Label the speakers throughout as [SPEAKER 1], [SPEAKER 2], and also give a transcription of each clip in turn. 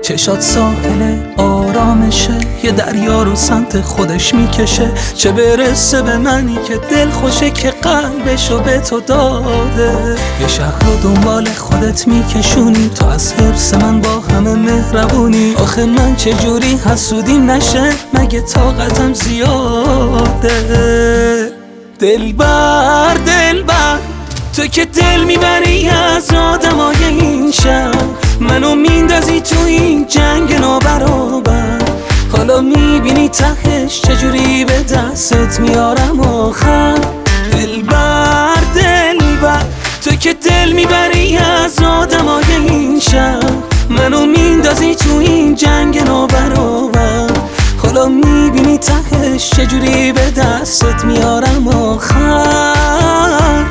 [SPEAKER 1] چشات ساحل آرامشه، یه دریا رو سمت خودش میکشه. چه برسه به منی که دل خوشه که قلبشو به تو داده. یه شهر رو دنبال خودت میکشونی، تو از حرص من با همه مهربونی. آخه من چجوری حسودیم نشه، مگه طاقتم زیاده. دلبر دلبر تو که دل میبری از آدمای این شهر، منو میندازی تو این جنگ نابرابر. حالا میبینی تهش چجوری به دستت میارم آخر. دلبر دلبر تو که دل میبری از آدمای این شهر، منو میندازی تو این جنگ نابرابر. حالا میبینی تهش چجوری به دستت میارم آخر.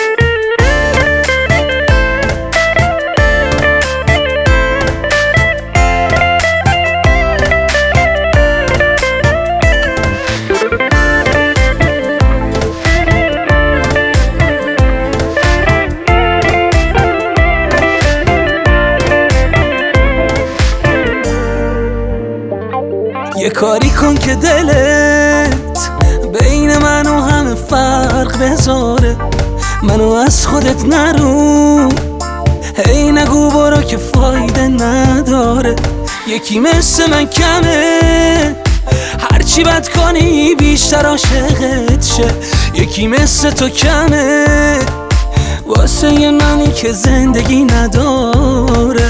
[SPEAKER 1] یه کاری کن که دلت بین من و همه فرق بذاره. منو از خودت نرو، هی نگو برو که فایده نداره. یکی مثل من کمه، هرچی بد کنی بیشتر عاشقت شه. یکی مثل تو کمه واسه منی که زندگی نداره.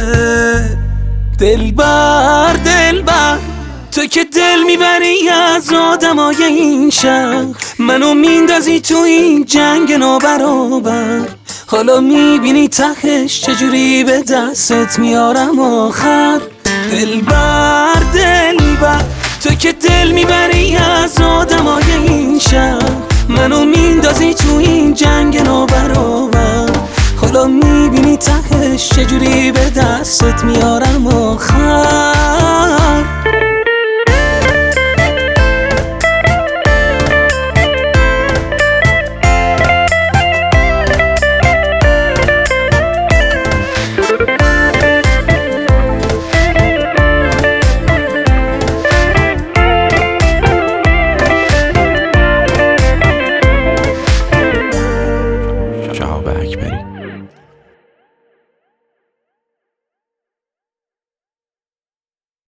[SPEAKER 1] دلبر دلبر تو که دل میبری از آدمای این شهر، منو میندازی تو این جنگ نابرابر. حالا میبینی تهش چجوری به دستت میارم آخر. دلبر دلبر تو که دل میبری از آدمای این شهر، منو میندازی تو این جنگ نابرابر. حالا میبینی تهش چجوری به دستت میارم